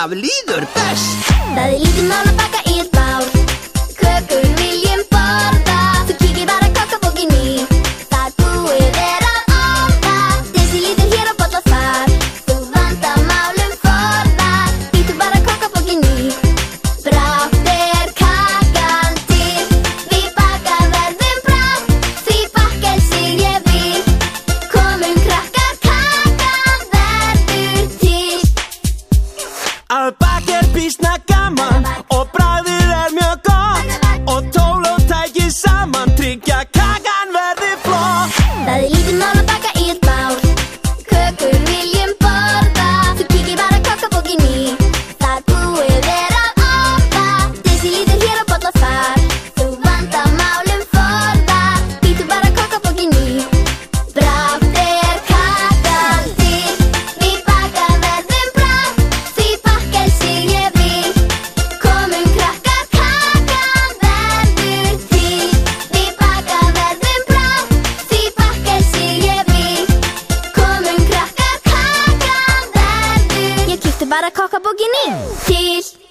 alltaf líður best. Það lítið mál að baka í bál, kökur viljum borða. Þú kíkir bara kokkabókin í, það búið að orða. Desilítur hér og bolla þar, þú vandamálum forða. Býtu bara kokkabókin í, brátt kakan til. Við baka verðum brátt, því bakka sig ég vil. Komum krakkar, kakan verður til. Að baka býsna gaman og bragðið mjög gott. Og tól og tæki saman tryggja kakan verði flott. Það lítið mál að baka í bál, kökur viljum borða. Þú kíkir bara kokkabókin í, það búið að orða. Desilítur hér og bolla þar, þú vandamálum forða. Býtu bara kokkabókin í, brátt kakan til. Við baka verðum brátt, því bakka sig ég vil. Komum krakkar, kakan verður til. Við baka verðum brátt, því bakka sig ég vil. Komum krakkar, kakan verður. Ég kíkti bara kokkabókin í til.